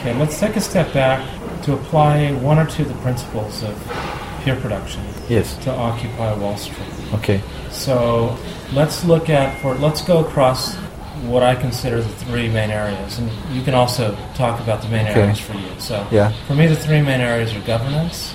Okay, let's take a step back to apply one or two of the principles of peer production Yes. to Occupy Wall Street. Okay. So let's go across what I consider the three main areas, and you can also talk about the main areas for you. So for me, the three main areas are governance.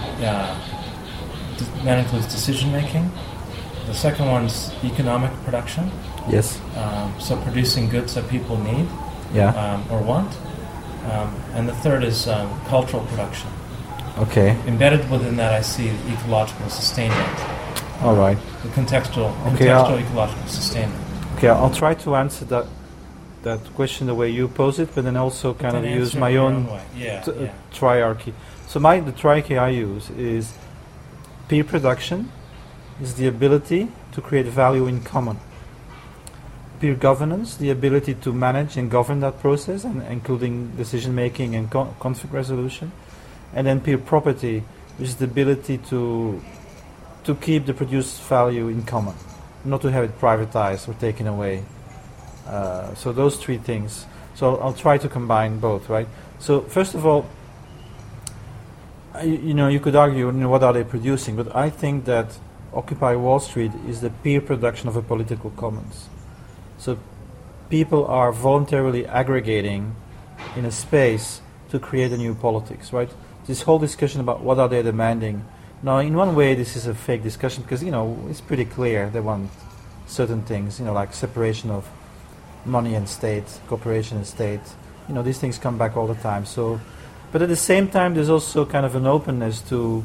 That includes decision making. The second one's economic production. Yes. So producing goods that people need or want. And the third is cultural production. Okay. Embedded within that, I see ecological sustainment. All right. The contextual ecological sustainment. Okay, I'll try to answer that question the way you pose it, but then also kind of use my own triarchy. So the triarchy I use is peer production is the ability to create value in common. Peer governance, the ability to manage and govern that process, and including decision making and conflict resolution. And then peer property, which is the ability to keep the produced value in common, not to have it privatized or taken away. So those three things. So I'll try to combine both, right? So first of all, you could argue, what are they producing? But I think that Occupy Wall Street is the peer production of a political commons. So people are voluntarily aggregating in a space to create a new politics, right? This whole discussion about what are they demanding. Now, in one way, this is a fake discussion because, it's pretty clear they want certain things, like separation of money and state, cooperation and state. These things come back all the time. So, but at the same time, there's also kind of an openness to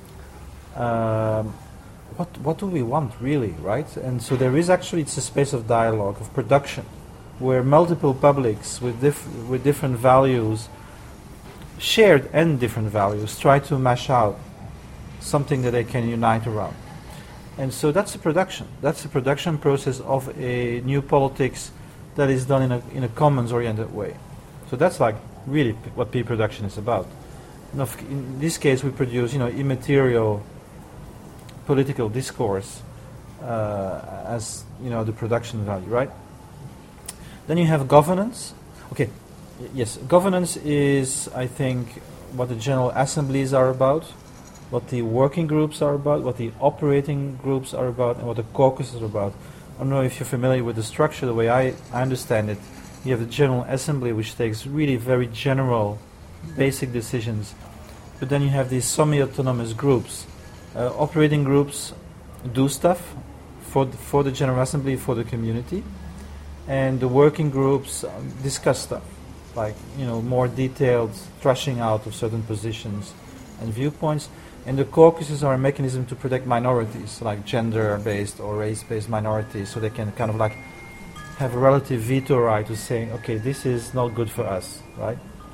what do we want really, right? And so there is actually, it's a space of dialogue, of production, where multiple publics with different values, shared and different values, try to mash out something that they can unite around. And so that's a production. That's a production process of a new politics that is done in a commons-oriented way. So that's like really what peer production is about. In this case, we produce, immaterial political discourse as, the production value, right? Then you have governance. Okay, yes, governance is, I think, what the General Assemblies are about, what the working groups are about, what the operating groups are about, and what the caucuses are about. I don't know if you're familiar with the structure. The way I understand it, you have the General Assembly, which takes really very general, basic decisions. But then you have these semi-autonomous groups. Operating groups do stuff for the General Assembly, for the community. And the working groups discuss stuff, like, more detailed thrashing out of certain positions and viewpoints. And the caucuses are a mechanism to protect minorities, like gender-based or race-based minorities, so they can kind of like have a relative veto right to say, okay, this is not good for us, right?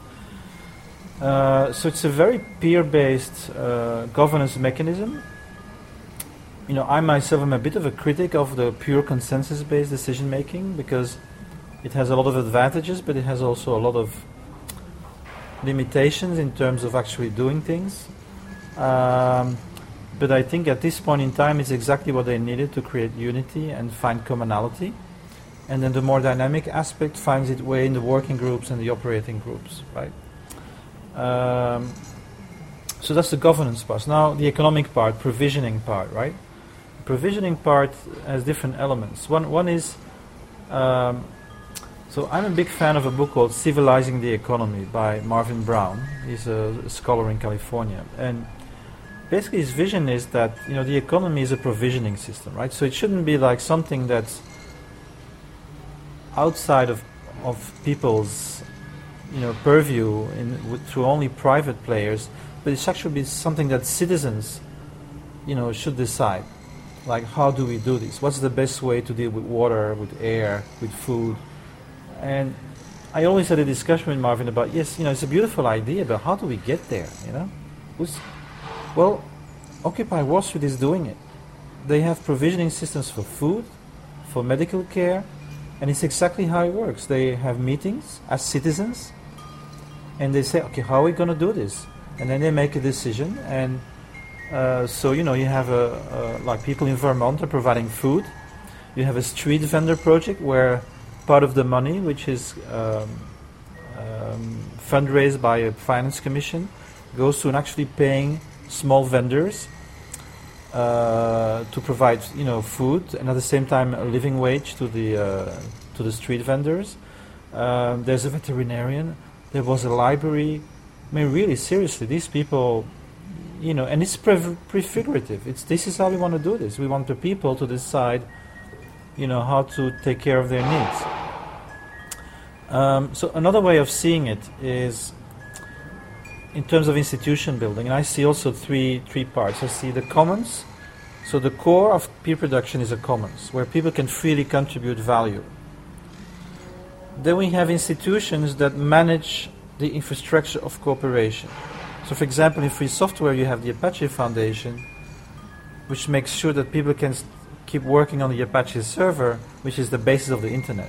So it's a very peer-based governance mechanism. I myself am a bit of a critic of the pure consensus-based decision-making because it has a lot of advantages, but it has also a lot of limitations in terms of actually doing things. But I think at this point in time it's exactly what they needed to create unity and find commonality. And then the more dynamic aspect finds its way in the working groups and the operating groups, right? So that's the governance part. Now the economic part, provisioning part, right? Provisioning part has different elements. One is, so I'm a big fan of a book called Civilizing the Economy by Marvin Brown. He's a scholar in California. And basically his vision is that, the economy is a provisioning system, right? So it shouldn't be like something that's outside of people's, purview through only private players, but it should actually be something that citizens, should decide. Like, how do we do this? What's the best way to deal with water, with air, with food? And I always had a discussion with Marvin about, yes, it's a beautiful idea, but how do we get there, Well, Occupy Wall Street is doing it. They have provisioning systems for food, for medical care, and it's exactly how it works. They have meetings as citizens, and they say, okay, how are we going to do this? And then they make a decision, and so, you have like people in Vermont are providing food. You have a street vendor project where part of the money, which is fundraised by a finance commission, goes to actually paying small vendors to provide, food, and at the same time a living wage to the street vendors. There's a veterinarian. There was a library. I mean, really, seriously, these people, and it's prefigurative. This is how we want to do this. We want the people to decide, how to take care of their needs. So another way of seeing it is in terms of institution building, and I see also three parts. I see the commons. So the core of peer production is a commons, where people can freely contribute value. Then we have institutions that manage the infrastructure of cooperation. So for example, in free software you have the Apache Foundation, which makes sure that people can keep working on the Apache server, which is the basis of the internet.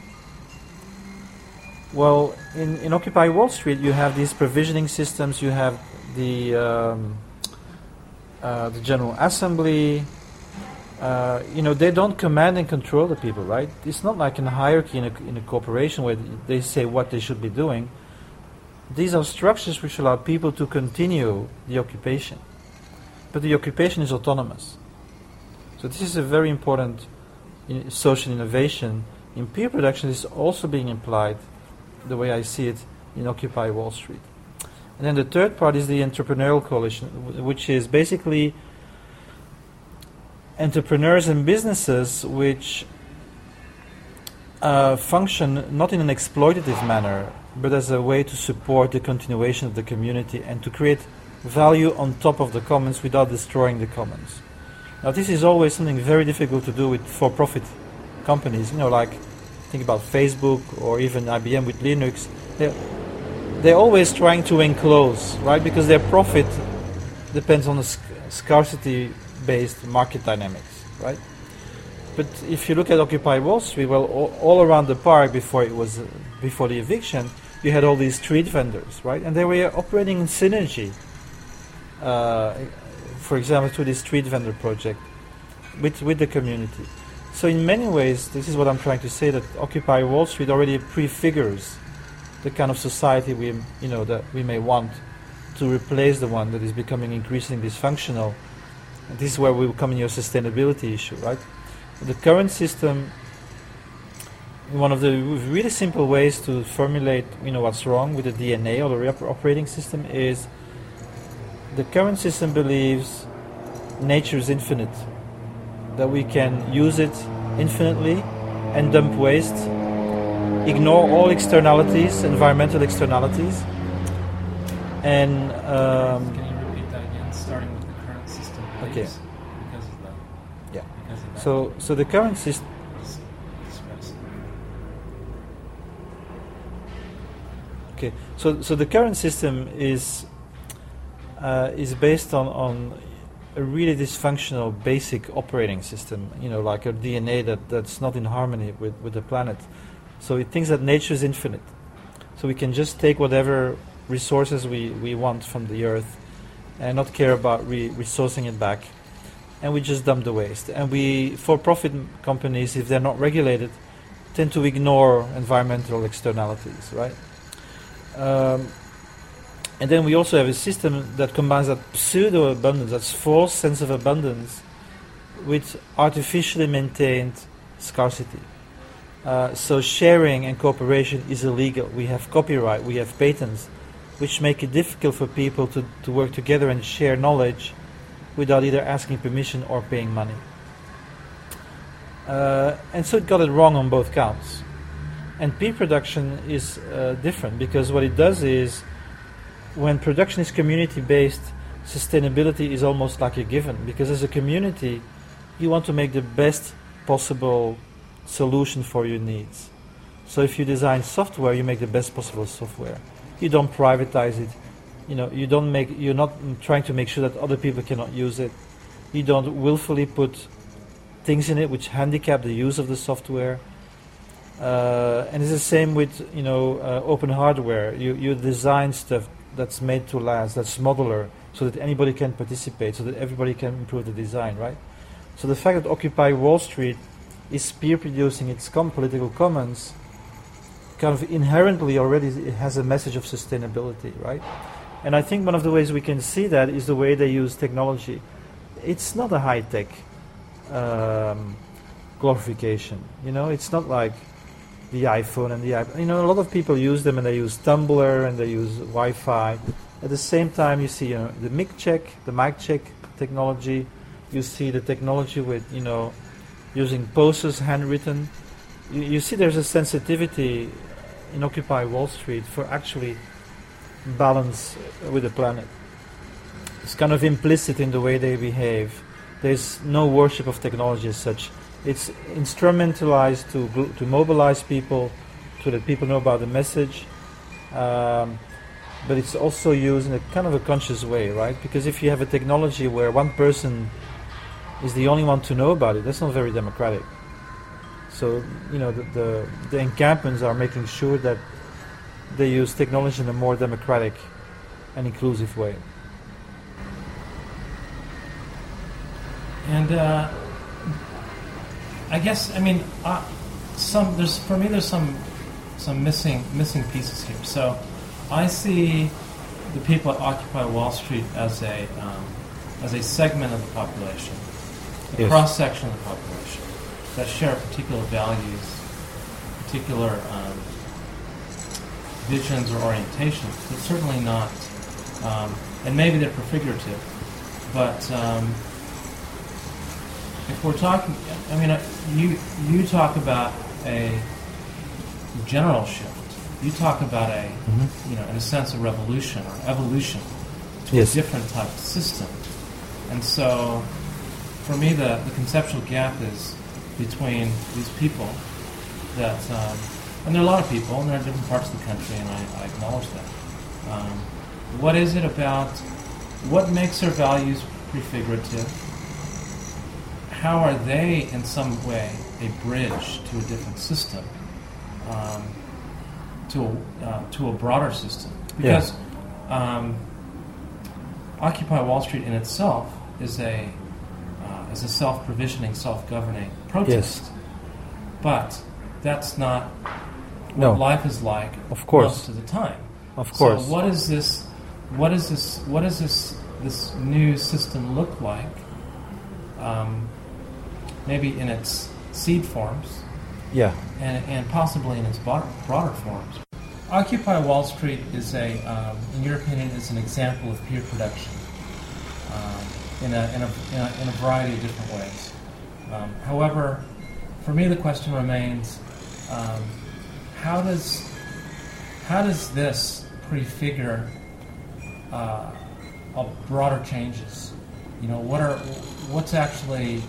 Well, in Occupy Wall Street you have these provisioning systems, you have the General Assembly. They don't command and control the people, right? It's not like a hierarchy in a corporation where they say what they should be doing. These are structures which allow people to continue the occupation. But the occupation is autonomous. So this is a very important social innovation. In peer production, this is also being implied, the way I see it, in Occupy Wall Street. And then the third part is the entrepreneurial coalition, which is basically entrepreneurs and businesses which function not in an exploitative manner, but as a way to support the continuation of the community and to create value on top of the commons without destroying the commons. Now this is always something very difficult to do with for-profit companies, like think about Facebook or even IBM with Linux. They're always trying to enclose, right? Because their profit depends on the scarcity based market dynamics, right? But if you look at Occupy Wall Street, well, all around the park before the eviction, you had all these street vendors, right? And they were operating in synergy. For example, through this street vendor project with the community. So in many ways, this is what I'm trying to say, that Occupy Wall Street already prefigures the kind of society that we may want to replace the one that is becoming increasingly dysfunctional. And this is where we will come in your sustainability issue, right? The current system, one of the really simple ways to formulate, what's wrong with the DNA or the operating system is the current system believes nature is infinite, that we can use it infinitely and dump waste, ignore all externalities, environmental externalities, and can you repeat that again, starting with the current system, please? Okay. Because of that. Yeah. Because of that. So the current system. Okay. So the current system is based on a really dysfunctional basic operating system, like a DNA that's not in harmony with the planet. So it thinks that nature is infinite. So we can just take whatever resources we want from the earth and not care about resourcing it back. And we just dump the waste. And for-profit companies, if they're not regulated, tend to ignore environmental externalities, right? And then we also have a system that combines that pseudo-abundance, that false sense of abundance, with artificially maintained scarcity. So sharing and cooperation is illegal. We have copyright, we have patents, which make it difficult for people to work together and share knowledge without either asking permission or paying money. And so it got it wrong on both counts. And peer production is different, because what it does is, when production is community-based, sustainability is almost like a given, because as a community, you want to make the best possible solution for your needs. So if you design software, you make the best possible software. You don't privatize it. You're not trying to make sure that other people cannot use it. You don't willfully put things in it which handicap the use of the software. And it's the same with open hardware. You design stuff that's made to last, that's modular, so that anybody can participate, so that everybody can improve the design, right? So the fact that Occupy Wall Street is peer producing its political commons kind of inherently already it has a message of sustainability, right? And I think one of the ways we can see that is the way they use technology. It's not a high-tech glorification, it's not like the iPhone and the iPad. A lot of people use them, and they use Tumblr and they use Wi-Fi. At the same time, you see the mic check technology. You see the technology with using posters handwritten. You see there's a sensitivity in Occupy Wall Street for actually balance with the planet. It's kind of implicit in the way they behave. There's no worship of technology as such. It's instrumentalized to mobilize people, to let people know about the message, but it's also used in a kind of a conscious way, right? Because if you have a technology where one person is the only one to know about it, that's not very democratic. So, the encampments are making sure that they use technology in a more democratic and inclusive way. And I guess there's some missing pieces here. So I see the people at Occupy Wall Street as a segment of the population, a cross section of the population that share particular values, particular visions or orientations, but certainly not. And maybe they're prefigurative, but. If we're talking, you talk about a general shift. You talk about in a sense, a revolution or evolution to a different type of system. And so, for me, the conceptual gap is between these people that, and there are a lot of people, and they're in different parts of the country, and I acknowledge that. What is it about, what makes their values prefigurative? How are they, in some way, a bridge to a different system, to a broader system? Because Occupy Wall Street in itself is a self-provisioning, self-governing protest. Yes. But that's not what life is like. Of course. Most of the time. Of course. So what does this new system look like? Maybe in its seed forms, and possibly in its broader forms. Occupy Wall Street is in your opinion, is an example of peer production in a variety of different ways. However, for me, the question remains: how does this prefigure broader changes? What's actually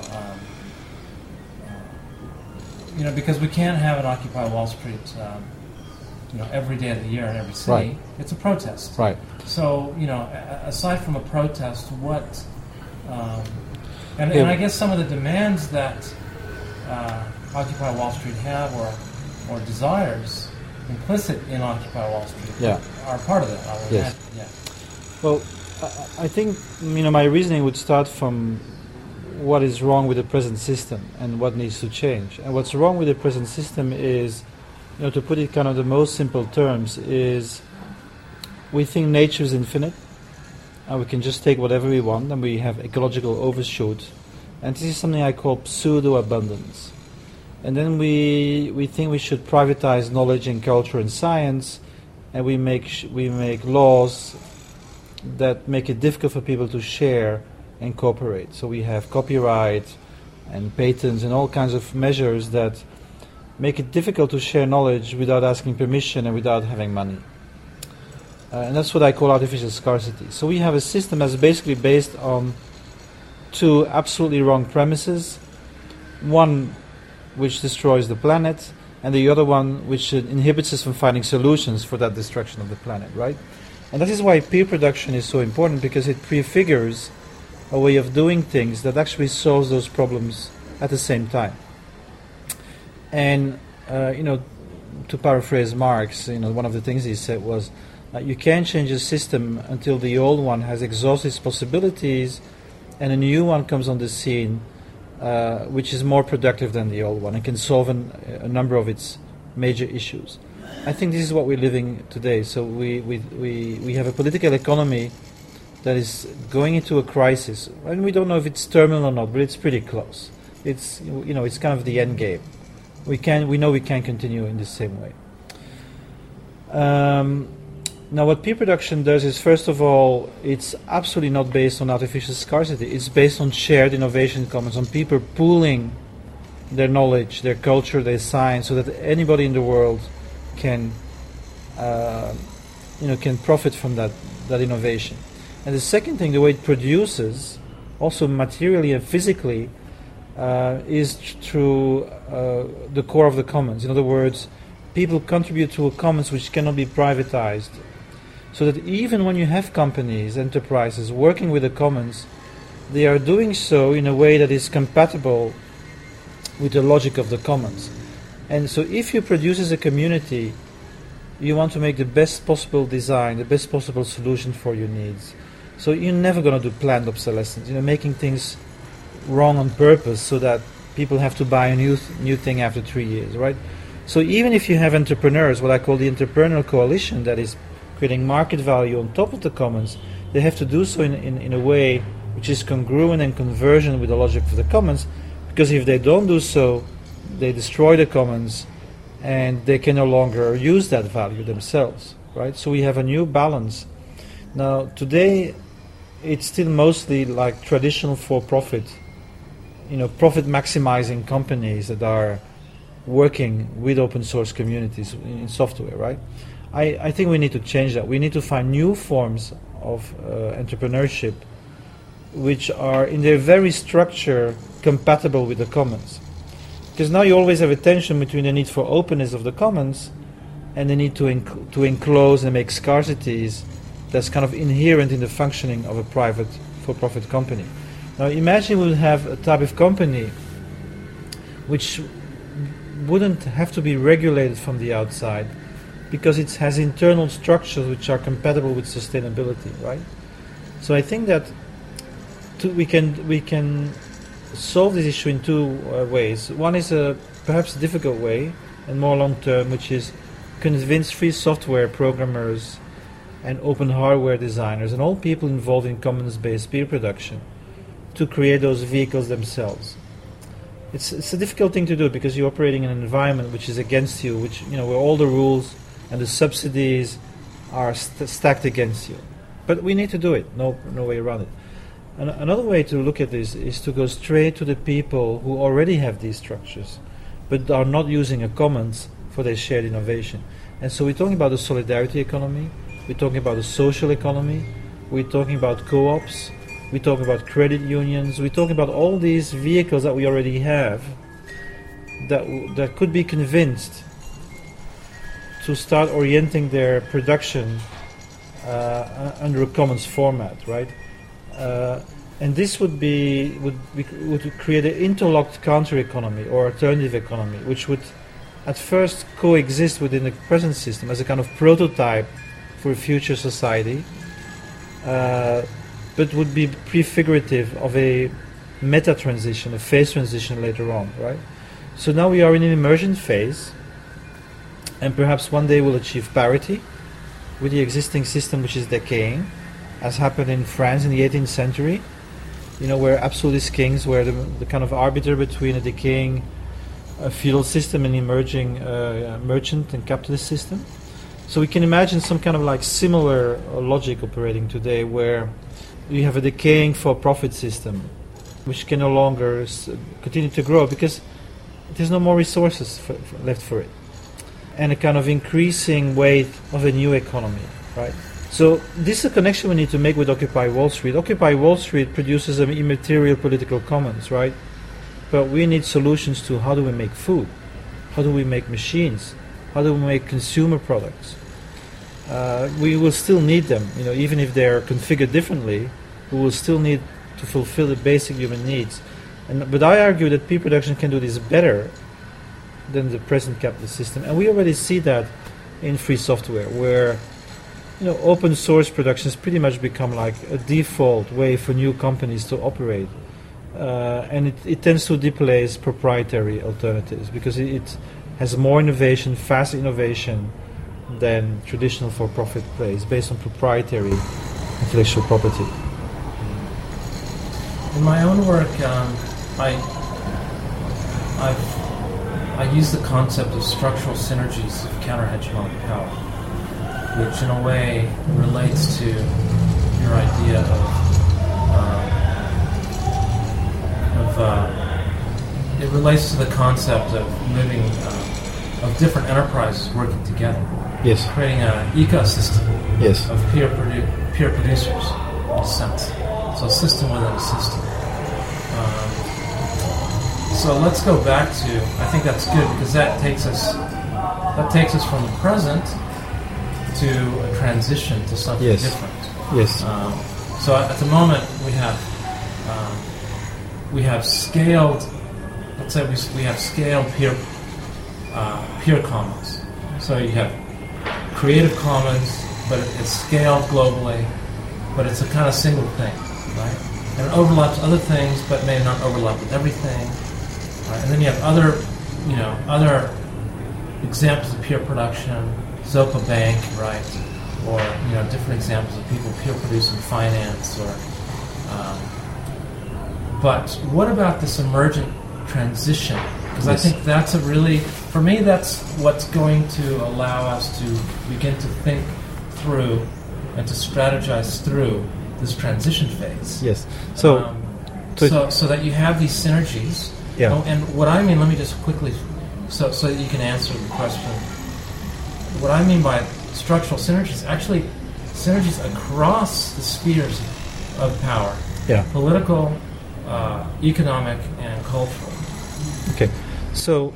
because we can't have an Occupy Wall Street, every day of the year in every city. Right. It's a protest. Right. So, aside from a protest, what, and I guess some of the demands that Occupy Wall Street have or desires implicit in Occupy Wall Street are part of that, I would imagine. Yeah. Well, I think, my reasoning would start from what is wrong with the present system and what needs to change. And what's wrong with the present system is, to put it kind of the most simple terms, is we think nature is infinite and we can just take whatever we want, and we have ecological overshoot. And this is something I call pseudo-abundance. And then we think we should privatize knowledge and culture and science, and we make laws that make it difficult for people to share and cooperate. So we have copyright and patents and all kinds of measures that make it difficult to share knowledge without asking permission and without having money. And that's what I call artificial scarcity. So we have a system that's basically based on two absolutely wrong premises. One which destroys the planet, and the other one which inhibits us from finding solutions for that destruction of the planet, right? And that is why peer production is so important, because it prefigures a way of doing things that actually solves those problems at the same time. And, to paraphrase Marx, one of the things he said was, you can't change a system until the old one has exhausted its possibilities and a new one comes on the scene which is more productive than the old one and can solve a number of its major issues. I think this is what we're living today. So we have a political economy that is going into a crisis, and we don't know if it's terminal or not, but it's pretty close. It's it's kind of the end game. We know we can't continue in the same way. Now, what peer production does is, first of all, it's absolutely not based on artificial scarcity. It's based on shared innovation commons, on people pooling their knowledge, their culture, their science, so that anybody in the world can profit from that innovation. And the second thing, the way it produces, also materially and physically, is through the core of the commons. In other words, people contribute to a commons which cannot be privatized. So that even when you have companies, enterprises working with the commons, they are doing so in a way that is compatible with the logic of the commons. And so if you produce as a community, you want to make the best possible design, the best possible solution for your needs. So you're never going to do planned obsolescence, making things wrong on purpose so that people have to buy a new thing after 3 years, right? So even if you have entrepreneurs, what I call the entrepreneurial coalition, that is creating market value on top of the commons, they have to do so in a way which is congruent and convergent with the logic of the commons, because if they don't do so, they destroy the commons and they can no longer use that value themselves, right? So we have a new balance. Now, today, it's still mostly like traditional for-profit, profit maximizing companies that are working with open source communities in software, right? I think we need to change that. We need to find new forms of entrepreneurship which are in their very structure compatible with the commons. Because now you always have a tension between the need for openness of the commons and the need to enclose and make scarcities that's kind of inherent in the functioning of a private for-profit company. Now imagine we would have a type of company which wouldn't have to be regulated from the outside because it has internal structures which are compatible with sustainability, right? So I think that we can solve this issue in two ways. One is perhaps a difficult way and more long-term, which is convince free software programmers and open hardware designers and all people involved in commons-based peer production to create those vehicles themselves. It's a difficult thing to do because you're operating in an environment which is against you, where all the rules and the subsidies are stacked against you. But we need to do it. No way around it. Another way to look at this is to go straight to the people who already have these structures, but are not using a commons for their shared innovation. And so we're talking about the solidarity economy. We're talking about the social economy. We're talking about co-ops. We're talking about credit unions. We're talking about all these vehicles that we already have that could be convinced to start orienting their production under a commons format, right? And this would create an interlocked counter economy or alternative economy, which would at first coexist within the present system as a kind of prototype for a future society, but would be prefigurative of a meta transition, a phase transition later on, right? So now we are in an emergent phase, and perhaps one day we'll achieve parity with the existing system which is decaying, as happened in France in the 18th century, where absolutist kings were the kind of arbiter between a decaying feudal system and emerging merchant and capitalist system. So we can imagine some kind of like similar logic operating today, where you have a decaying for-profit system which can no longer continue to grow because there's no more resources left for it, and a kind of increasing weight of a new economy, right? So this is a connection we need to make with Occupy Wall Street. Occupy Wall Street produces an immaterial political commons, right? But we need solutions to how do we make food? How do we make machines? How do we make consumer products? We will still need them, even if they're configured differently, we will still need to fulfill the basic human needs. But I argue that peer production can do this better than the present capitalist system. And we already see that in free software, where open source production has pretty much become like a default way for new companies to operate. And it tends to displace proprietary alternatives because it has more innovation, faster innovation than traditional for-profit plays based on proprietary intellectual property. In my own work, I use the concept of structural synergies of counter-hegemonic power, which in a way relates to your idea it relates to the concept of moving of different enterprises working together. Yes. Creating an ecosystem. Yes. Of peer producers, in a sense. So a system within a system. So let's go back to. I think that's good because that takes us from the present to a transition to something different. Yes. So at the moment we have scaled. Let's say we have scaled peer commons. So you have Creative Commons, but it's scaled globally, but it's a kind of single thing, right? And it overlaps other things, but may not overlap with everything. Right? And then you have other examples of peer production, Zopa Bank, right? Or different examples of people peer producing finance. But what about this emergent transition? Because I think that's for me, that's what's going to allow us to begin to think through and to strategize through this transition phase. Yes. So that you have these synergies. Yeah. Oh, and what I mean, let me just quickly, so that you can answer the question. What I mean by structural synergies, actually synergies across the spheres of power. Yeah. Political, economic, and cultural. Okay. So,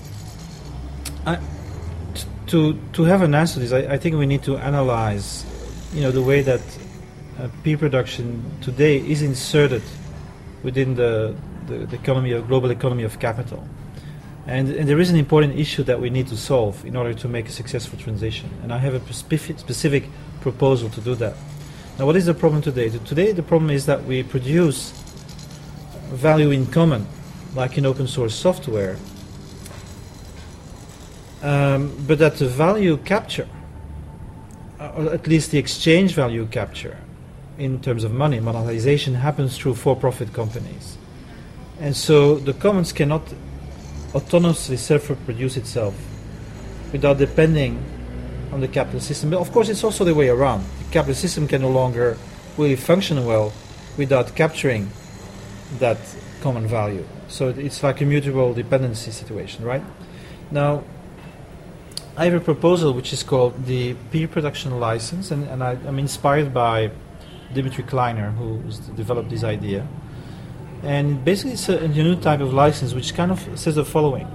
to have an answer to this, I think we need to analyze, the way that peer production today is inserted within the global economy of capital, and there is an important issue that we need to solve in order to make a successful transition. And I have a specific proposal to do that. Now, what is the problem today? Today, the problem is that we produce value in common, like in open source software. But that the value capture, or at least the exchange value capture, in terms of money, monetization, happens through for-profit companies. And so the commons cannot autonomously self-reproduce itself without depending on the capital system. But of course, it's also the way around. The capital system can no longer really function well without capturing that common value. So it's like a mutual dependency situation, right? Now, I have a proposal which is called the Peer Production License, and I'm inspired by Dimitri Kleiner, who developed this idea. And basically it's a new type of license which kind of says the following.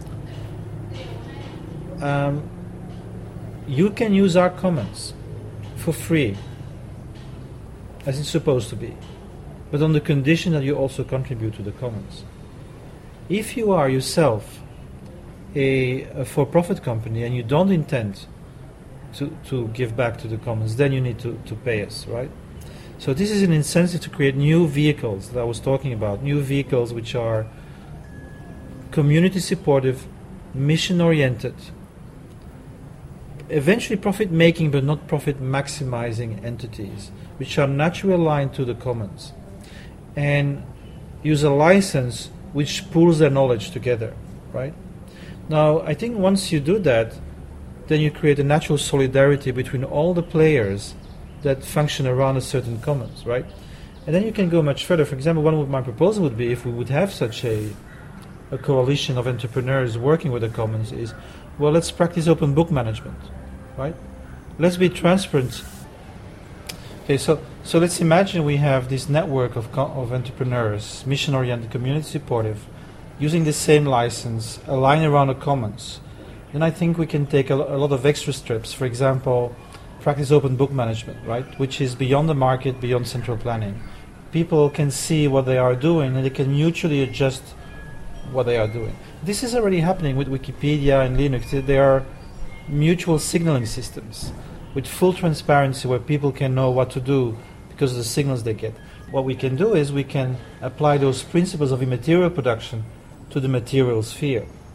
You can use our commons for free, as it's supposed to be, but on the condition that you also contribute to the commons. If you are yourself a for-profit company and you don't intend to give back to the commons, then you need to pay us, right? So this is an incentive to create new vehicles that I was talking about, new vehicles which are community supportive, mission oriented, eventually profit making but not profit maximizing entities, which are naturally aligned to the commons, and use a license which pools their knowledge together, right? Now, I think once you do that, then you create a natural solidarity between all the players that function around a certain commons, right? And then you can go much further. For example, one of my proposals would be, if we would have such a coalition of entrepreneurs working with the commons, is, well, let's practice open book management, right? Let's be transparent. Okay, so let's imagine we have this network of entrepreneurs, mission-oriented, community supportive, using the same license, align around the commons. Then I think we can take a lot of extra steps. For example, practice open book management, right? Which is beyond the market, beyond central planning. People can see what they are doing and they can mutually adjust what they are doing. This is already happening with Wikipedia and Linux. There are mutual signaling systems with full transparency where people can know what to do because of the signals they get. What we can do is we can apply those principles of immaterial production to the material sphere.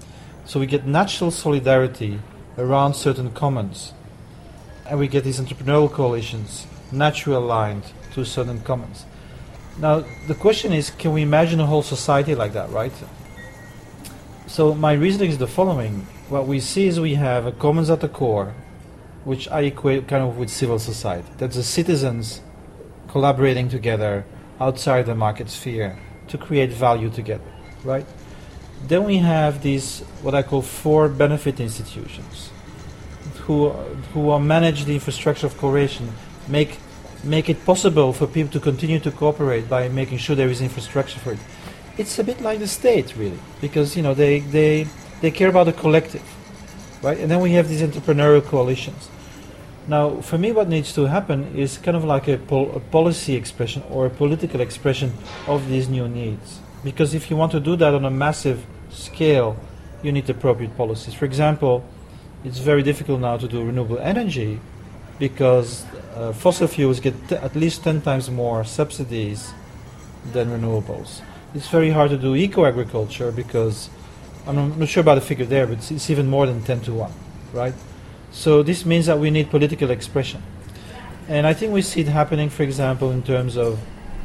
So we get natural solidarity around certain commons, and we get these entrepreneurial coalitions naturally aligned to certain commons. Now, the question is, can we imagine a whole society like that, right? So my reasoning is the following. What we see is we have a commons at the core, which I equate kind of with civil society. That's the citizens collaborating together outside the market sphere to create value together, right? Then we have these, what I call for benefit institutions, who manage the infrastructure of cooperation, make it possible for people to continue to cooperate by making sure there is infrastructure for it. It's a bit like the state, really, because they care about the collective, right? And then we have these entrepreneurial coalitions. Now, for me, what needs to happen is kind of like a policy expression or a political expression of these new needs. Because if you want to do that on a massive scale, you need appropriate policies. For example, it's very difficult now to do renewable energy because fossil fuels get at least 10 times more subsidies than renewables. It's very hard to do eco-agriculture because, I'm not sure about the figure there, but it's even more than 10 to 1, right? So this means that we need political expression. And I think we see it happening, for example, in terms of,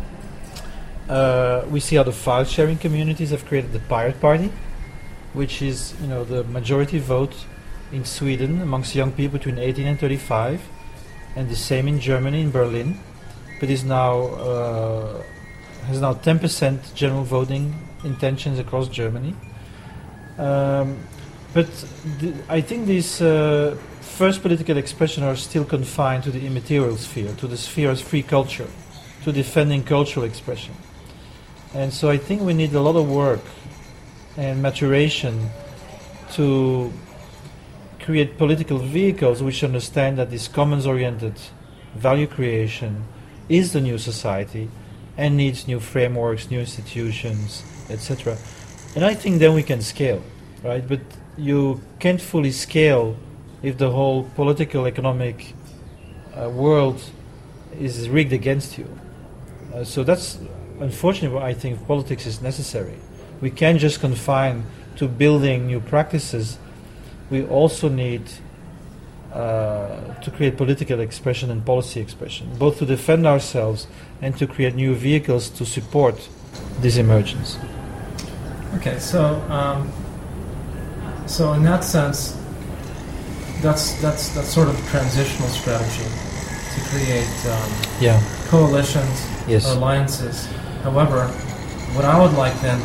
we see how the file-sharing communities have created the Pirate Party, which is, the majority vote in Sweden amongst young people between 18 and 35, and the same in Germany, in Berlin, but is now has now 10% general voting intentions across Germany. But I think these first political expression are still confined to the immaterial sphere, to the sphere of free culture, to defending cultural expression. And so I think we need a lot of work and maturation to create political vehicles which understand that this commons-oriented value creation is the new society and needs new frameworks, new institutions, etc. And I think then we can scale, right? But you can't fully scale if the whole political, economic world is rigged against you. So that's unfortunately what I think politics is necessary. We can't just confine to building new practices. We also need to create political expression and policy expression, both to defend ourselves and to create new vehicles to support this emergence. Okay, so in that sense, that's sort of a transitional strategy to create coalitions, yes, or alliances. However, what I would like then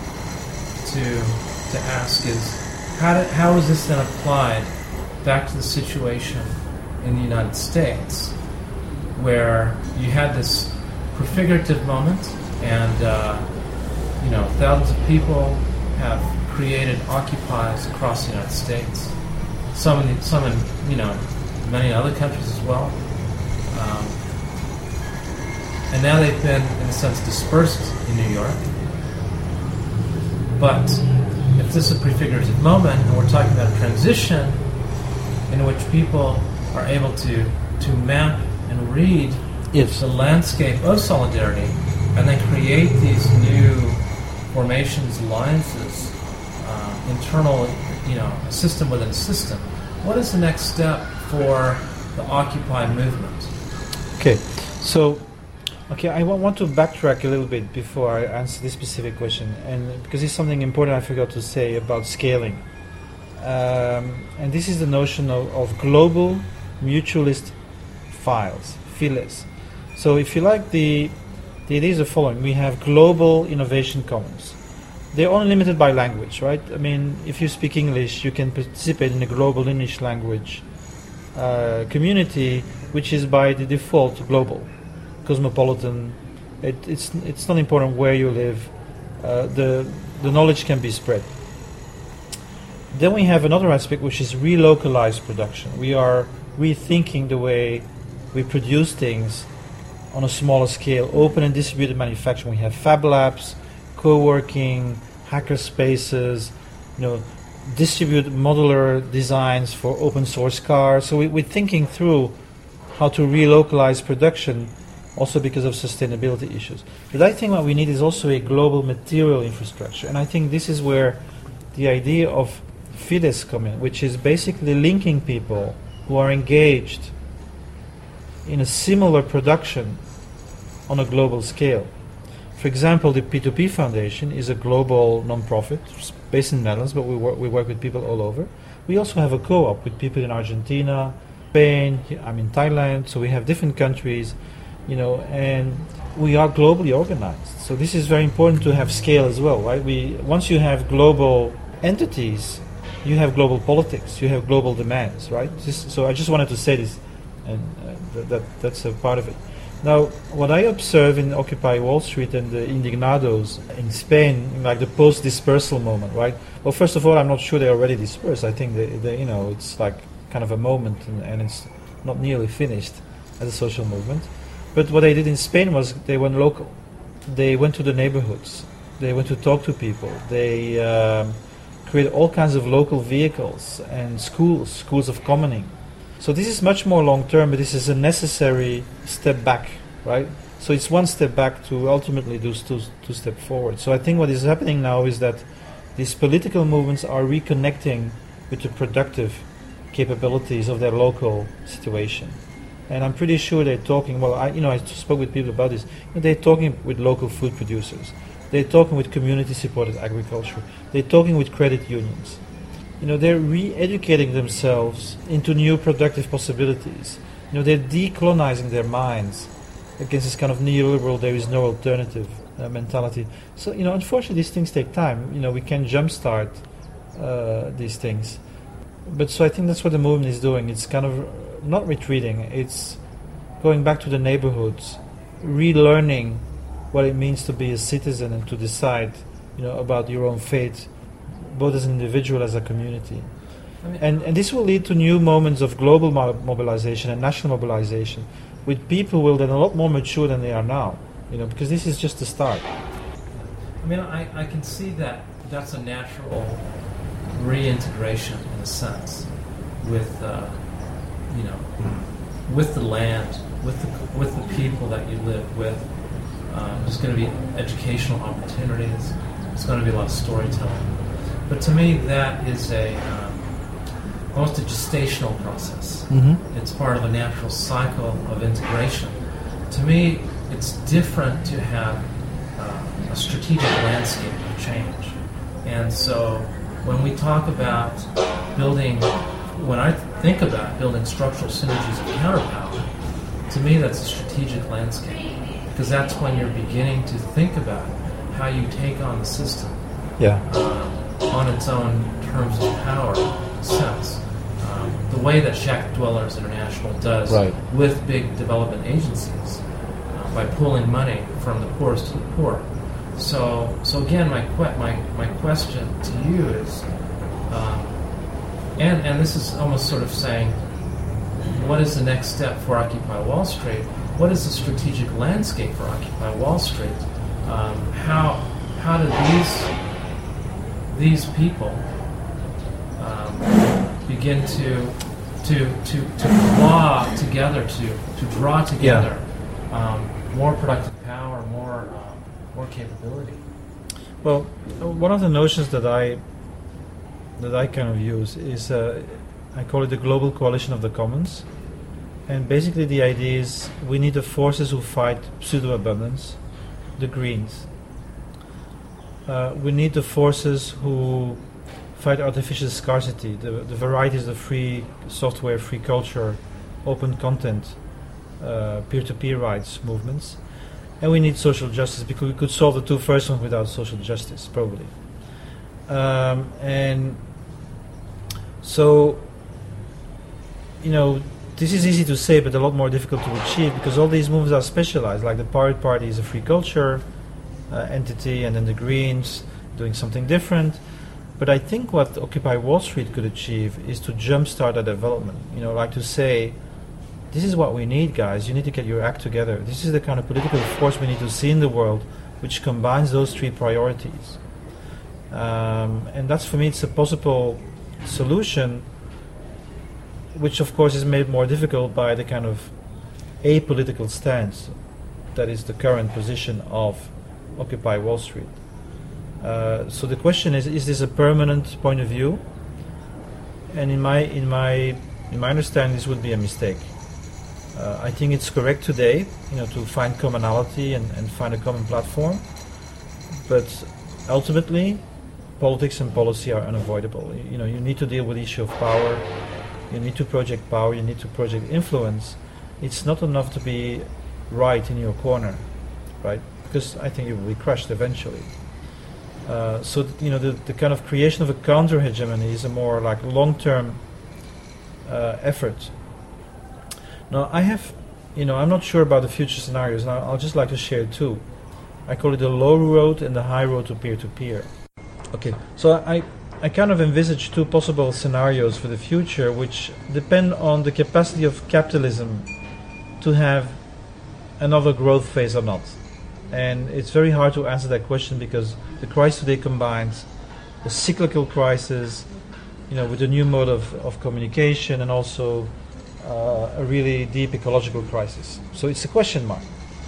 to ask is, how is this then applied back to the situation in the United States, where you had this prefigurative moment, and thousands of people have created occupies across the United States, some in many other countries as well, and now they've been, in a sense, dispersed in New York. But if this is a prefigurative moment, and we're talking about a transition in which people are able to map and read the landscape of solidarity, and then create these new formations, alliances, internal, a system within a system. What is the next step for the Occupy movement? I want to backtrack a little bit before I answer this specific question, and because it's something important I forgot to say about scaling. And this is the notion of global mutualist files. So if you like, the idea is the following. We have global innovation commons. They're only limited by language, right? I mean, if you speak English, you can participate in a global English language community, which is by the default global, cosmopolitan. It's not important where you live. The knowledge can be spread. Then we have another aspect, which is relocalized production. We are rethinking the way we produce things on a smaller scale, open and distributed manufacturing. We have fab labs, co-working, hacker spaces, distributed modular designs for open source cars. So we're thinking through how to relocalize production, also because of sustainability issues. But I think what we need is also a global material infrastructure. And I think this is where the idea of Fides coming, which is basically linking people who are engaged in a similar production on a global scale. For example, the P2P Foundation is a global non-profit based in the Netherlands, but we work with people all over. We also have a co-op with people in Argentina, Spain, I'm in Thailand, so we have different countries, and we are globally organized. So this is very important to have scale as well, right? Once you have global entities, you have global politics, you have global demands, right? So I just wanted to say this, and that's a part of it. Now, what I observe in Occupy Wall Street and the Indignados in Spain, like the post-dispersal moment, right? Well, first of all, I'm not sure they're already dispersed. I think they it's like kind of a moment, and it's not nearly finished as a social movement. But what they did in Spain was they went local. They went to the neighborhoods. They went to talk to people. They created all kinds of local vehicles and schools of commoning. So this is much more long-term, but this is a necessary step back, right? So it's one step back to ultimately do two steps forward. So I think what is happening now is that these political movements are reconnecting with the productive capabilities of their local situation. And I'm pretty sure they're talking, I spoke with people about this, they're talking with local food producers. They're talking with community-supported agriculture. They're talking with credit unions. They're re-educating themselves into new productive possibilities. They're decolonizing their minds against this kind of neoliberal, there is no alternative mentality. So, unfortunately, these things take time. We can jumpstart these things. But so I think that's what the movement is doing. It's kind of not retreating. It's going back to the neighborhoods, relearning what it means to be a citizen and to decide, about your own fate, both as an individual, as a community. And this will lead to new moments of global mobilization and national mobilization with people who are then a lot more mature than they are now, because this is just the start. I can see that that's a natural reintegration in a sense with, with the land, with the people that you live with. There's going to be educational opportunities. There's going to be a lot of storytelling. But to me, that is almost a gestational process. Mm-hmm. It's part of a natural cycle of integration. To me, it's different to have a strategic landscape of change. And so when we talk about when I think about building structural synergies of counterpower, to me that's a strategic landscape. Because that's when you're beginning to think about how you take on the system. Yeah. On its own terms of power sense. The way that Shack Dwellers International does with big development agencies by pulling money from the poorest to the poor. So again, my question to you is, and this is almost sort of saying, what is the next step for Occupy Wall Street? What is the strategic landscape for Occupy Wall Street? How do these people begin to draw together, more productive power, more capability? Well, one of the notions that I kind of use is I call it the global coalition of the commons. And basically the idea is we need the forces who fight pseudo-abundance, the Greens. We need the forces who fight artificial scarcity, the varieties of free software, free culture, open content, peer-to-peer rights movements. And we need social justice, because we could solve the two first ones without social justice, probably. And so, this is easy to say, but a lot more difficult to achieve, because all these movements are specialized. Like the Pirate Party is a free culture entity, and then the Greens doing something different. But I think what Occupy Wall Street could achieve is to jumpstart that development. Like to say, this is what we need, guys. You need to get your act together. This is the kind of political force we need to see in the world, which combines those three priorities. And that's, for me, it's a possible solution, which of course is made more difficult by the kind of apolitical stance that is the current position of Occupy Wall Street. So the question is this a permanent point of view, and in my understanding, this would be a mistake. I think it's correct today, to find commonality and find a common platform, but ultimately, politics and policy are unavoidable. You need to deal with the issue of power. You need to project power. You need to project influence. It's not enough to be right in your corner, right? Because I think you will be crushed eventually. So the kind of creation of a counter hegemony is a more like long-term effort. Now I'm not sure about the future scenarios. Now I'll just like to share two. I call it the low road and the high road to peer-to-peer. Okay, so I kind of envisage two possible scenarios for the future, which depend on the capacity of capitalism to have another growth phase or not. And it's very hard to answer that question because the crisis today combines the cyclical crisis, with a new mode of communication, and also a really deep ecological crisis. So it's a question mark.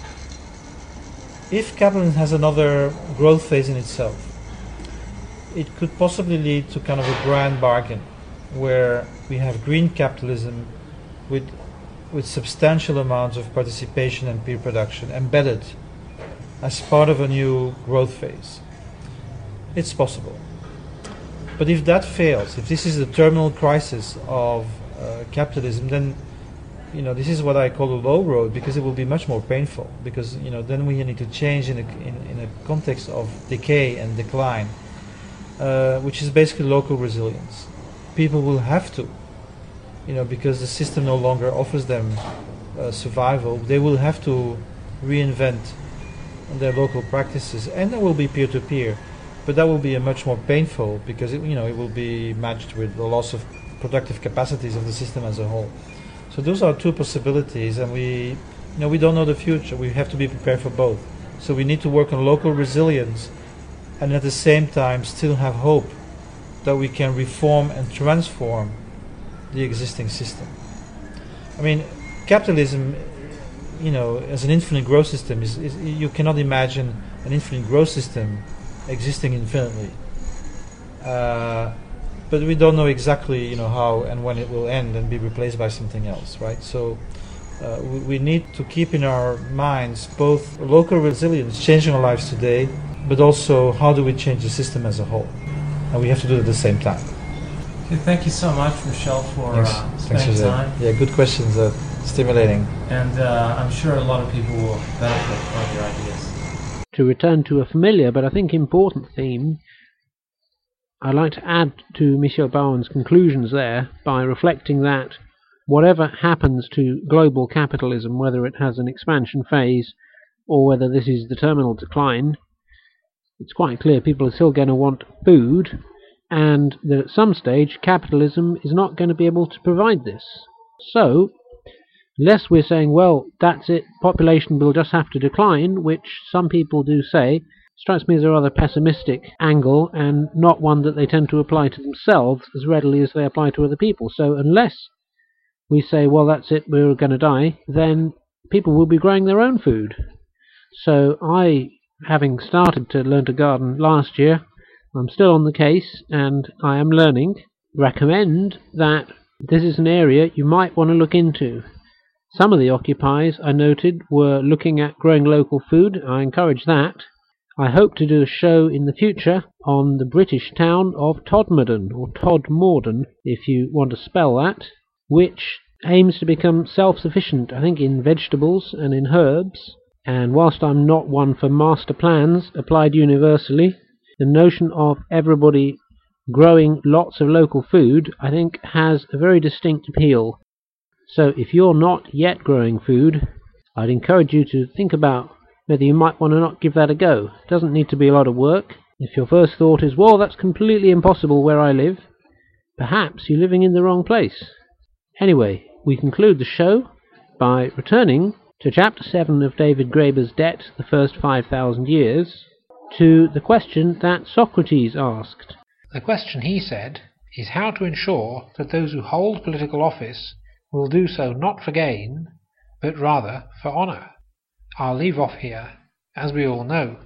If capitalism has another growth phase in itself, it could possibly lead to kind of a grand bargain where we have green capitalism with substantial amounts of participation and peer production embedded as part of a new growth phase. It's possible. But if that fails, if this is the terminal crisis of capitalism, then this is what I call the low road, because it will be much more painful, because then we need to change in a context of decay and decline, which is basically local resilience. People will have to, because the system no longer offers them survival, they will have to reinvent their local practices, and there will be peer-to-peer, but that will be a much more painful, because it will be matched with the loss of productive capacities of the system as a whole. So those are two possibilities, and we don't know the future. We have to be prepared for both. So we need to work on local resilience, and at the same time still have hope that we can reform and transform the existing system. I mean, capitalism, as an infinite growth system, is you cannot imagine an infinite growth system existing infinitely. But we don't know exactly, how and when it will end and be replaced by something else, right? So we need to keep in our minds both local resilience, changing our lives today, but also how do we change the system as a whole? And we have to do it at the same time. Okay, thank you so much, Michel, for spending time. Yeah, good questions, stimulating. And I'm sure a lot of people will benefit from your ideas. To return to a familiar but I think important theme, I'd like to add to Michel Bauwens' conclusions there by reflecting that whatever happens to global capitalism, whether it has an expansion phase or whether this is the terminal decline, it's quite clear people are still going to want food, and that at some stage capitalism is not going to be able to provide this. So, unless we're saying, well, that's it, population will just have to decline, which some people do say, strikes me as a rather pessimistic angle, and not one that they tend to apply to themselves as readily as they apply to other people. So unless we say, well, that's it, we're going to die, then people will be growing their own food. So I, having started to learn to garden last year, I'm still on the case, and I am learning, recommend that this is an area you might want to look into. Some of the occupiers I noted were looking at growing local food. I encourage that. I hope to do a show in the future on the British town of Todmorden, or Todmorden, if you want to spell that, which aims to become self-sufficient, I think, in vegetables and in herbs. And whilst I'm not one for master plans applied universally, the notion of everybody growing lots of local food, I think, has a very distinct appeal. So if you're not yet growing food, I'd encourage you to think about whether you might want to not give that a go. It doesn't need to be a lot of work. If your first thought is, well, that's completely impossible where I live, perhaps you're living in the wrong place. Anyway, we conclude the show by returning to Chapter 7 of David Graeber's Debt, the First 5,000 Years, to the question that Socrates asked. The question, he said, is how to ensure that those who hold political office will do so not for gain, but rather for honour. I'll leave off here. As we all know,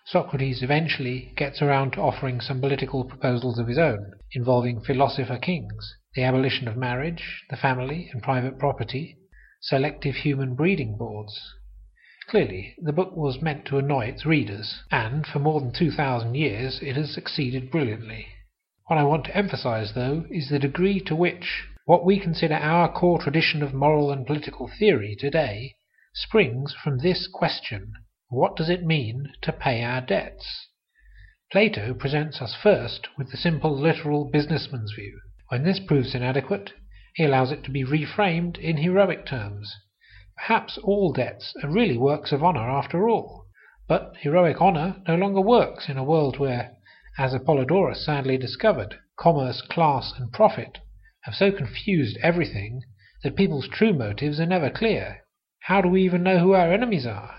Socrates eventually gets around to offering some political proposals of his own, involving philosopher kings, the abolition of marriage, the family and private property, selective human breeding boards. Clearly, the book was meant to annoy its readers, and for more than 2,000 years it has succeeded brilliantly. What I want to emphasize, though, is the degree to which what we consider our core tradition of moral and political theory today springs from this question: what does it mean to pay our debts? Plato presents us first with the simple literal businessman's view. When this proves inadequate, he allows it to be reframed in heroic terms. Perhaps all debts are really works of honour after all, but heroic honour no longer works in a world where, as Apollodorus sadly discovered, commerce, class and profit have so confused everything that people's true motives are never clear. How do we even know who our enemies are?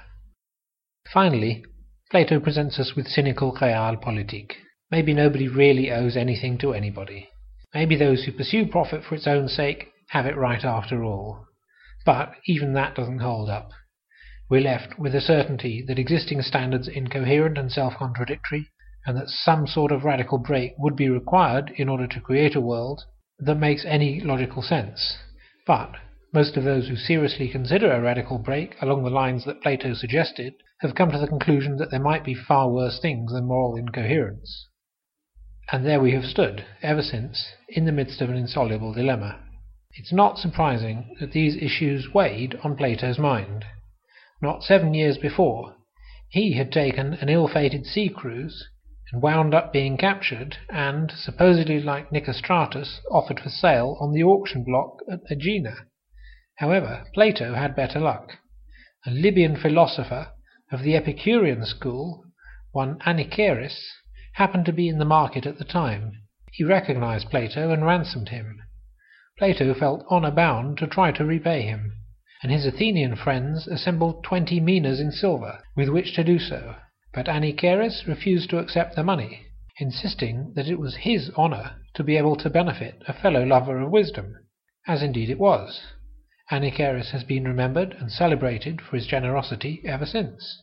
Finally, Plato presents us with cynical realpolitik. Maybe nobody really owes anything to anybody. Maybe those who pursue profit for its own sake have it right after all. But even that doesn't hold up. We're left with the certainty that existing standards are incoherent and self-contradictory, and that some sort of radical break would be required in order to create a world that makes any logical sense. But most of those who seriously consider a radical break along the lines that Plato suggested have come to the conclusion that there might be far worse things than moral incoherence. And there we have stood, ever since, in the midst of an insoluble dilemma. It's not surprising that these issues weighed on Plato's mind. Not 7 years before, he had taken an ill-fated sea cruise and wound up being captured and, supposedly like Nicostratus, offered for sale on the auction block at Aegina. However, Plato had better luck. A Libyan philosopher of the Epicurean school, one Aniceris, happened to be in the market at the time. He recognized Plato and ransomed him. Plato felt honour bound to try to repay him, and his Athenian friends assembled 20 minas in silver with which to do so. But Aniceris refused to accept the money, insisting that it was his honour to be able to benefit a fellow lover of wisdom, as indeed it was. Aniceris has been remembered and celebrated for his generosity ever since.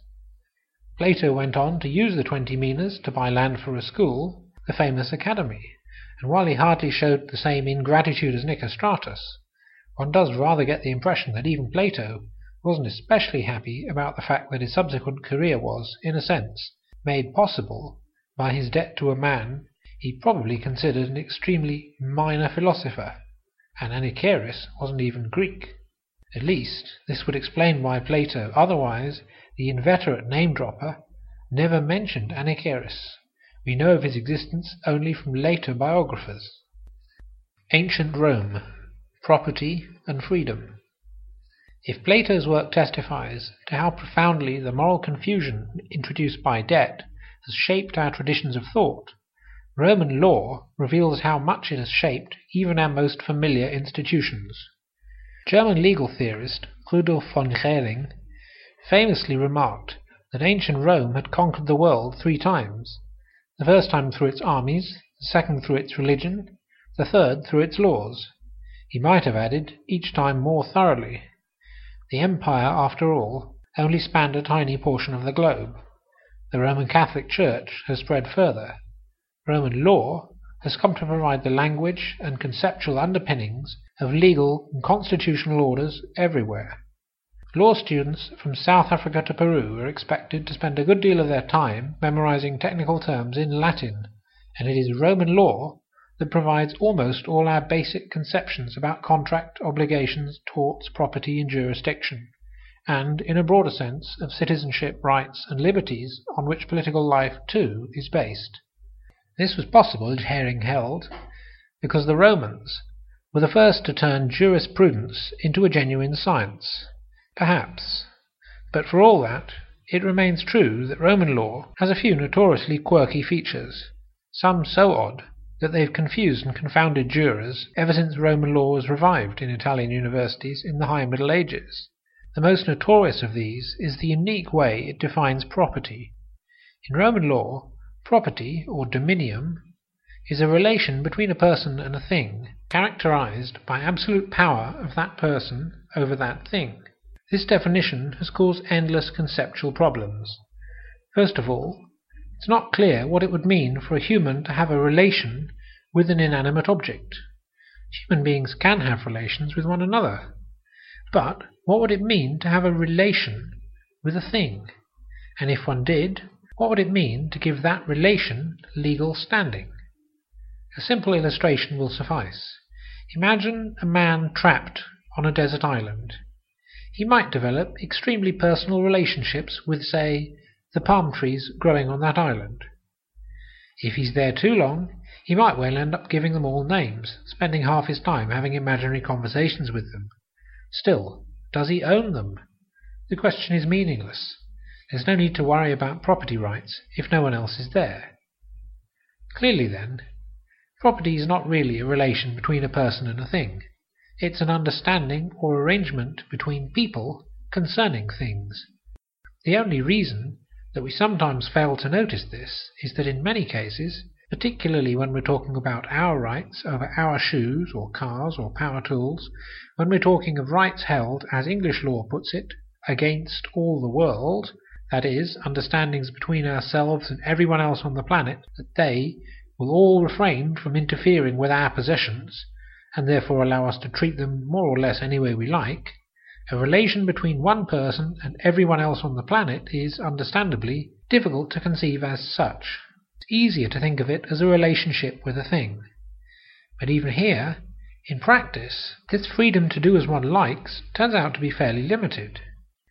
Plato went on to use the 20 minas to buy land for a school, the famous academy, and while he hardly showed the same ingratitude as Nicostratus, one does rather get the impression that even Plato wasn't especially happy about the fact that his subsequent career was, in a sense, made possible by his debt to a man he probably considered an extremely minor philosopher, and Aniceris wasn't even Greek. At least, this would explain why Plato, otherwise the inveterate name-dropper, never mentioned Aniceris. We know of his existence only from later biographers. Ancient Rome, Property and Freedom. If Plato's work testifies to how profoundly the moral confusion introduced by debt has shaped our traditions of thought, Roman law reveals how much it has shaped even our most familiar institutions. German legal theorist Rudolf von Gehring famously remarked that ancient Rome had conquered the world 3 times, the first time through its armies, the second through its religion, the third through its laws. He might have added, each time more thoroughly. The empire, after all, only spanned a tiny portion of the globe. The Roman Catholic Church has spread further. Roman law has come to provide the language and conceptual underpinnings of legal and constitutional orders everywhere. Law students from South Africa to Peru are expected to spend a good deal of their time memorizing technical terms in Latin, and it is Roman law that provides almost all our basic conceptions about contract, obligations, torts, property and jurisdiction, and, in a broader sense, of citizenship, rights and liberties on which political life, too, is based. This was possible, Gehring held, because the Romans were the first to turn jurisprudence into a genuine science. Perhaps. But for all that, it remains true that Roman law has a few notoriously quirky features, some so odd that they've confused and confounded jurors ever since Roman law was revived in Italian universities in the High Middle Ages. The most notorious of these is the unique way it defines property. In Roman law, property, or dominium, is a relation between a person and a thing, characterized by absolute power of that person over that thing. This definition has caused endless conceptual problems. First of all, It's not clear what it would mean for a human to have a relation with an inanimate object. Human beings can have relations with one another. But what would it mean to have a relation with a thing? And if one did, what would it mean to give that relation legal standing? A simple illustration will suffice. Imagine a man trapped on a desert island. He might develop extremely personal relationships with, say, the palm trees growing on that island. If he's there too long, he might well end up giving them all names, spending half his time having imaginary conversations with them. Still, does he own them? The question is meaningless. There's no need to worry about property rights if no one else is there. Clearly, then, property is not really a relation between a person and a thing. It's an understanding or arrangement between people concerning things. The only reason that we sometimes fail to notice this is that in many cases, particularly when we're talking about our rights over our shoes or cars or power tools, when we're talking of rights held, as English law puts it, against all the world, that is, understandings between ourselves and everyone else on the planet, that they will all refrain from interfering with our possessions, and therefore allow us to treat them more or less any way we like, a relation between one person and everyone else on the planet is, understandably, difficult to conceive as such. It's easier to think of it as a relationship with a thing. But even here, in practice, this freedom to do as one likes turns out to be fairly limited.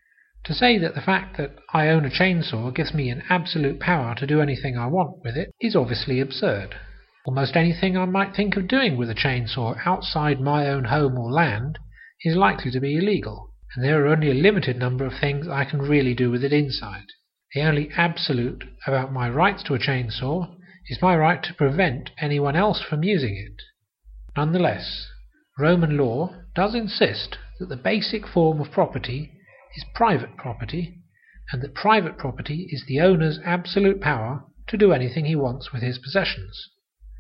To say that the fact that I own a chainsaw gives me an absolute power to do anything I want with it is obviously absurd. Almost anything I might think of doing with a chainsaw outside my own home or land is likely to be illegal, and there are only a limited number of things I can really do with it inside. The only absolute about my rights to a chainsaw is my right to prevent anyone else from using it. Nonetheless, Roman law does insist that the basic form of property is private property, and that private property is the owner's absolute power to do anything he wants with his possessions.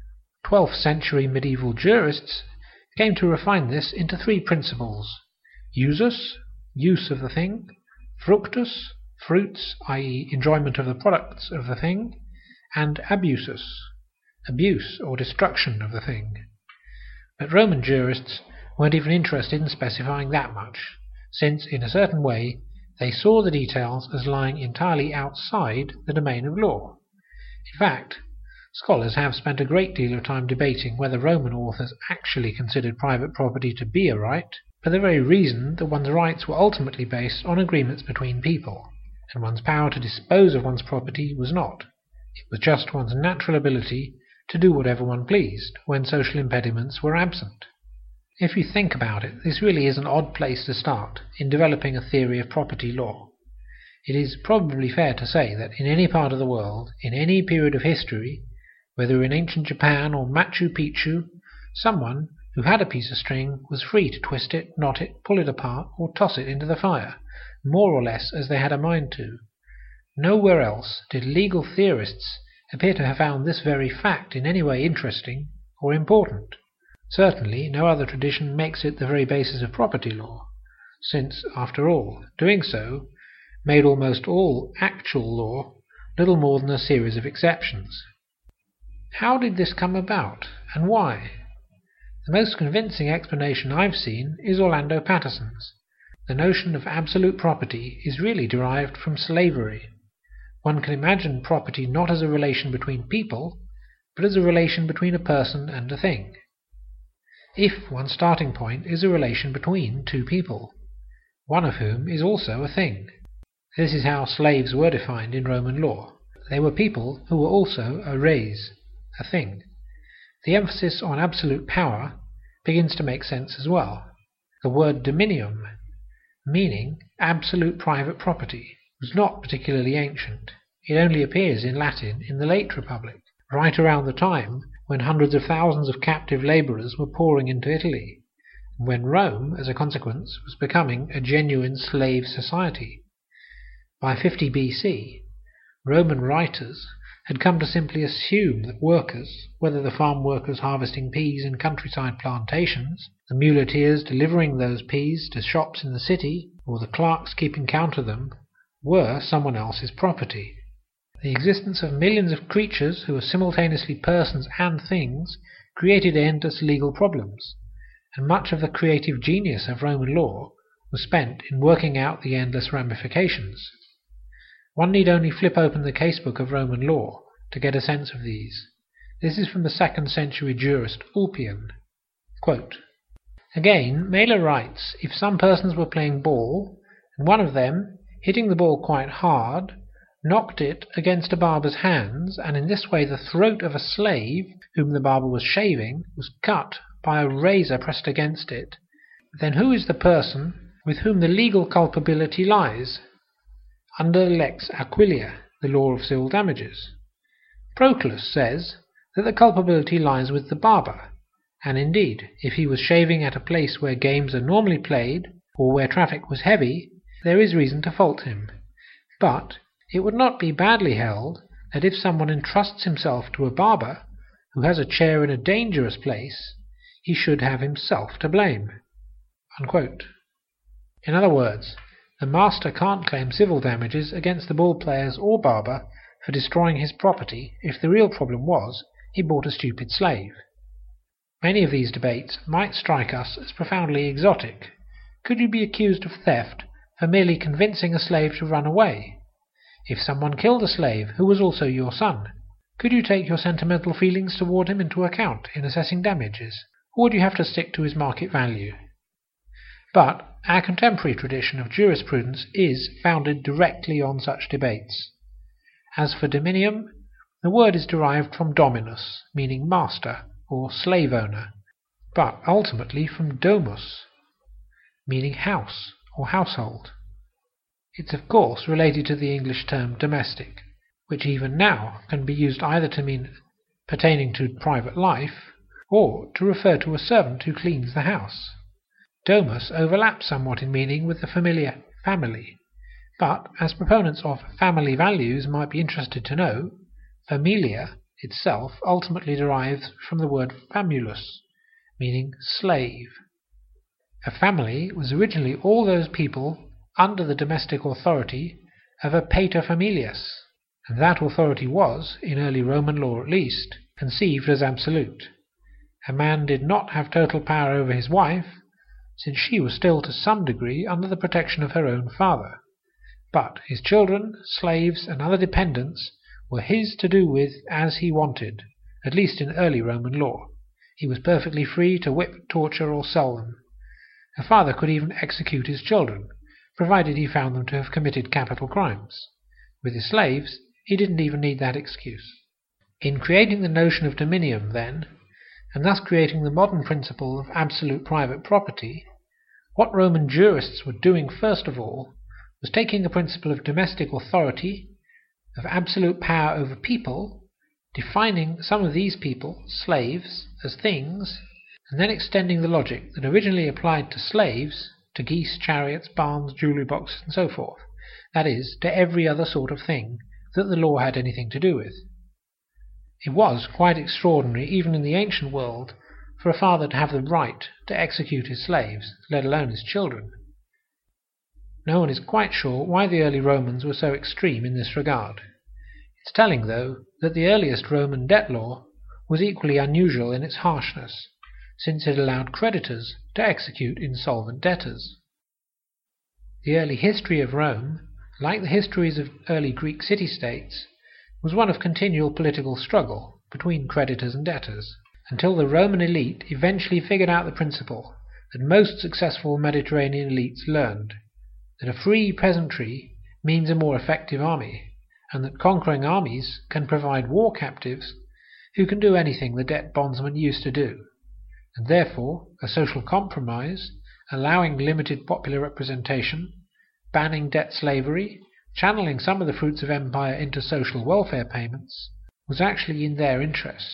12th century medieval jurists came to refine this into three principles: usus, use of the thing; fructus, fruits, i.e. enjoyment of the products of the thing; and abusus, abuse or destruction of the thing. But Roman jurists weren't even interested in specifying that much, since, in a certain way, they saw the details as lying entirely outside the domain of law. In fact, scholars have spent a great deal of time debating whether Roman authors actually considered private property to be a right, for the very reason that one's rights were ultimately based on agreements between people, and one's power to dispose of one's property was not. It was just one's natural ability to do whatever one pleased when social impediments were absent. If you think about it, this really is an odd place to start in developing a theory of property law. It is probably fair to say that in any part of the world, in any period of history, whether in ancient Japan or Machu Picchu, someone who had a piece of string was free to twist it, knot it, pull it apart, or toss it into the fire, more or less as they had a mind to. Nowhere else did legal theorists appear to have found this very fact in any way interesting or important. Certainly no other tradition makes it the very basis of property law, since, after all, doing so made almost all actual law little more than a series of exceptions. How did this come about, and why? The most convincing explanation I've seen is Orlando Patterson's. The notion of absolute property is really derived from slavery. One can imagine property not as a relation between people, but as a relation between a person and a thing. If one's starting point is a relation between two people, one of whom is also a thing. This is how slaves were defined in Roman law. They were people who were also a res, a thing. The emphasis on absolute power begins to make sense as well. The word dominium, meaning absolute private property, was not particularly ancient. It only appears in Latin in the late Republic, right around the time when hundreds of thousands of captive labourers were pouring into Italy, and when Rome, as a consequence, was becoming a genuine slave society. By 50 BC, Roman writers had come to simply assume that workers, whether the farm workers harvesting peas in countryside plantations, the muleteers delivering those peas to shops in the city, or the clerks keeping count of them, were someone else's property. The existence of millions of creatures who were simultaneously persons and things created endless legal problems, and much of the creative genius of Roman law was spent in working out the endless ramifications. One need only flip open the casebook of Roman law to get a sense of these. This is from the 2nd century jurist Ulpian. Quote, again, Mela writes, if some persons were playing ball, and one of them, hitting the ball quite hard, knocked it against a barber's hands, and in this way the throat of a slave, whom the barber was shaving, was cut by a razor pressed against it, then who is the person with whom the legal culpability lies? Under Lex Aquilia, the law of civil damages. Proclus says that the culpability lies with the barber, and indeed, if he was shaving at a place where games are normally played, or where traffic was heavy, there is reason to fault him. But it would not be badly held that if someone entrusts himself to a barber who has a chair in a dangerous place, he should have himself to blame. Unquote. In other words, the master can't claim civil damages against the ball players or barber for destroying his property if the real problem was he bought a stupid slave. Many of these debates might strike us as profoundly exotic. Could you be accused of theft for merely convincing a slave to run away? If someone killed a slave who was also your son, could you take your sentimental feelings toward him into account in assessing damages, or would you have to stick to his market value? But our contemporary tradition of jurisprudence is founded directly on such debates. As for dominium, the word is derived from dominus, meaning master or slave owner, but ultimately from domus, meaning house or household. It's of course related to the English term domestic, which even now can be used either to mean pertaining to private life, or to refer to a servant who cleans the house. Domus overlaps somewhat in meaning with the familiar family, but as proponents of family values might be interested to know, familia itself ultimately derives from the word famulus, meaning slave. A family was originally all those people under the domestic authority of a pater familias, and that authority was, in early Roman law at least, conceived as absolute. A man did not have total power over his wife, since she was still to some degree under the protection of her own father, but his children, slaves, and other dependents were his to do with as he wanted, at least in early Roman law. He was perfectly free to whip, torture, or sell them. A father could even execute his children, provided he found them to have committed capital crimes. With his slaves, he didn't even need that excuse. In creating the notion of dominium, then, and thus creating the modern principle of absolute private property, what Roman jurists were doing first of all was taking the principle of domestic authority, of absolute power over people, defining some of these people, slaves, as things, and then extending the logic that originally applied to slaves to geese, chariots, barns, jewellery boxes, and so forth, that is, to every other sort of thing that the law had anything to do with. It was quite extraordinary, even in the ancient world, for a father to have the right to execute his slaves, let alone his children. No one is quite sure why the early Romans were so extreme in this regard. It's telling, though, that the earliest Roman debt law was equally unusual in its harshness, since it allowed creditors to execute insolvent debtors. The early history of Rome, like the histories of early Greek city-states, was one of continual political struggle between creditors and debtors, until the Roman elite eventually figured out the principle that most successful Mediterranean elites learned, that a free peasantry means a more effective army, and that conquering armies can provide war captives who can do anything the debt bondsman used to do, and therefore a social compromise, allowing limited popular representation, banning debt slavery, channeling some of the fruits of empire into social welfare payments, was actually in their interest.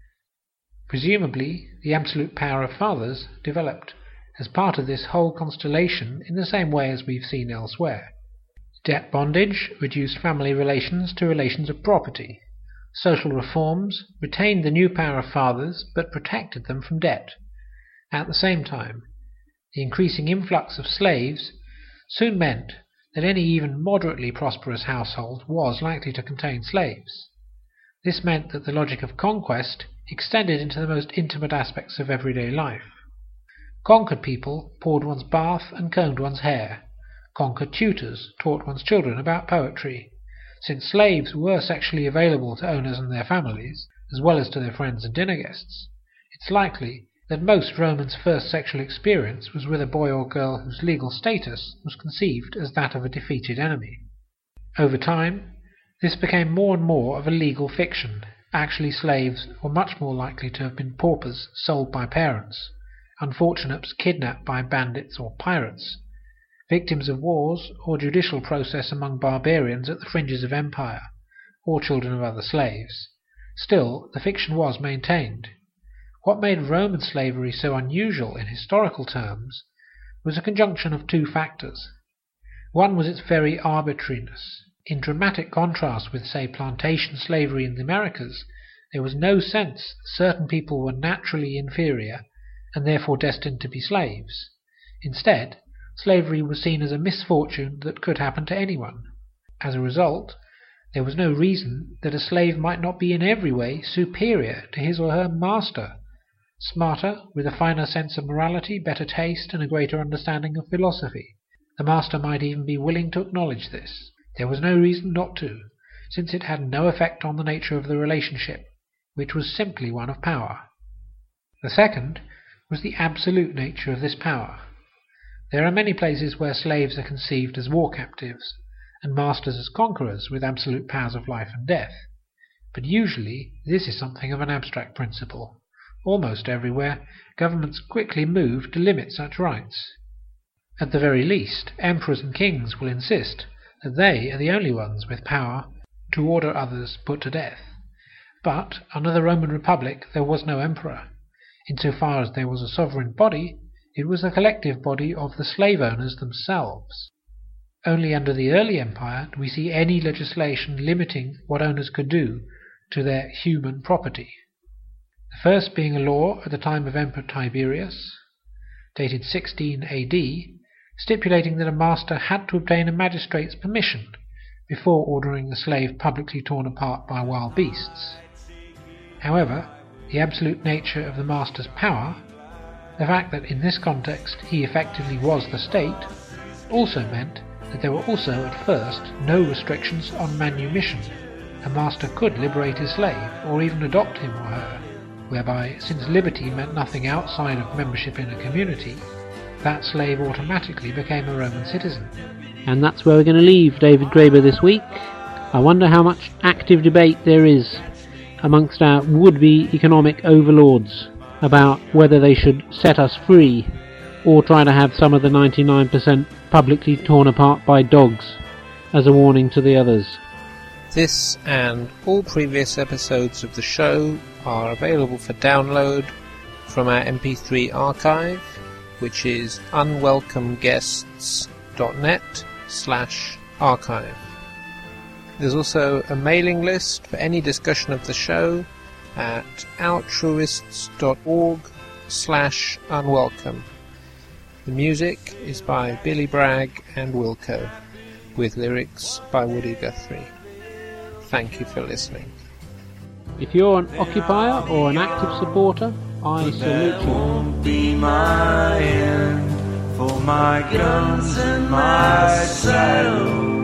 Presumably, the absolute power of fathers developed as part of this whole constellation in the same way as we've seen elsewhere. Debt bondage reduced family relations to relations of property. Social reforms retained the new power of fathers but protected them from debt. At the same time, the increasing influx of slaves soon meant that any even moderately prosperous household was likely to contain slaves. This meant that the logic of conquest extended into the most intimate aspects of everyday life. Conquered people poured one's bath and combed one's hair. Conquered tutors taught one's children about poetry. Since slaves were sexually available to owners and their families, as well as to their friends and dinner guests, it's likely that most Romans' first sexual experience was with a boy or girl whose legal status was conceived as that of a defeated enemy. Over time, this became more and more of a legal fiction. Actually, slaves were much more likely to have been paupers sold by parents, unfortunates kidnapped by bandits or pirates, victims of wars or judicial process among barbarians at the fringes of empire, or children of other slaves. Still, the fiction was maintained. What made Roman slavery so unusual in historical terms was a conjunction of two factors. One was its very arbitrariness. In dramatic contrast with, say, plantation slavery in the Americas, there was no sense that certain people were naturally inferior and therefore destined to be slaves. Instead, slavery was seen as a misfortune that could happen to anyone. As a result, there was no reason that a slave might not be in every way superior to his or her master, smarter, with a finer sense of morality, better taste, and a greater understanding of philosophy. The master might even be willing to acknowledge this. There was no reason not to, since it had no effect on the nature of the relationship, which was simply one of power. The second was the absolute nature of this power. There are many places where slaves are conceived as war captives, and masters as conquerors with absolute powers of life and death. But usually this is something of an abstract principle. Almost everywhere, governments quickly move to limit such rights. At the very least, emperors and kings will insist that they are the only ones with power to order others put to death. But under the Roman Republic there was no emperor. Insofar as there was a sovereign body, it was the collective body of the slave owners themselves. Only under the early empire do we see any legislation limiting what owners could do to their human property. The first being a law at the time of Emperor Tiberius, dated 16 AD, stipulating that a master had to obtain a magistrate's permission before ordering a slave publicly torn apart by wild beasts. However, the absolute nature of the master's power, the fact that in this context he effectively was the state, also meant that there were also at first no restrictions on manumission. A master could liberate his slave, or even adopt him or her, whereby, since liberty meant nothing outside of membership in a community, that slave automatically became a Roman citizen. And that's where we're going to leave David Graeber this week. I wonder how much active debate there is amongst our would-be economic overlords about whether they should set us free or try to have some of the 99% publicly torn apart by dogs as a warning to the others. This and all previous episodes of the show are available for download from our MP3 archive, which is unwelcomeguests.net/archive. There's also a mailing list for any discussion of the show at altruists.org/unwelcome. The music is by Billy Bragg and Wilco, with lyrics by Woody Guthrie. Thank you for listening. If you're an occupier or an active supporter, I salute you. Won't be my end for my guns and my saddle.